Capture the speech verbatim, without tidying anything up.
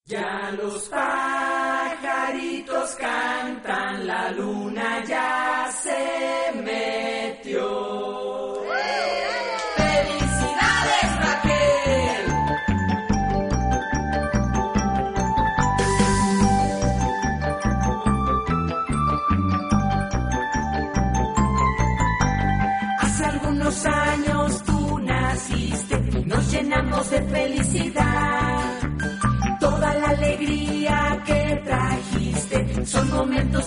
Ya los pajaritos cantan, la luna ya se metió. ¡Felicidades, Raquel! Hace algunos años tú naciste y nos llenamos de felicidad. Toda la alegría que trajiste son momentos